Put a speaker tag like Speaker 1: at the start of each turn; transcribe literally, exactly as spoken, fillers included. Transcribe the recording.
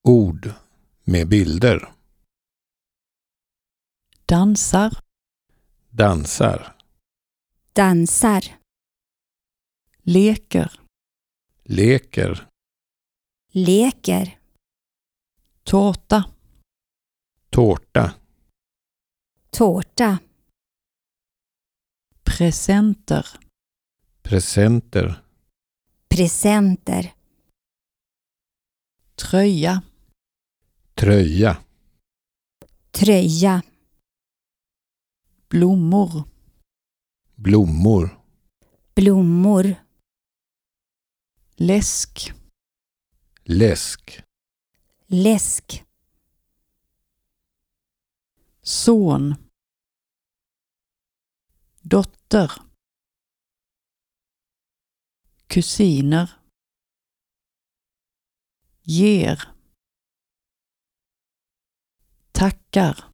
Speaker 1: Ord med bilder.
Speaker 2: Dansar.
Speaker 1: Dansar.
Speaker 3: Dansar.
Speaker 2: Leker.
Speaker 1: Leker.
Speaker 3: Leker.
Speaker 2: Tårta.
Speaker 1: Tårta.
Speaker 3: Tårta.
Speaker 2: Presenter.
Speaker 1: Presenter.
Speaker 3: Presenter.
Speaker 2: Tröja.
Speaker 1: Tröja.
Speaker 3: Tröja.
Speaker 2: Blommor.
Speaker 1: Blommor.
Speaker 3: Blommor.
Speaker 2: Läsk.
Speaker 1: Läsk.
Speaker 3: Läsk.
Speaker 2: Son. Dotter. Kusiner. Ger. Tackar.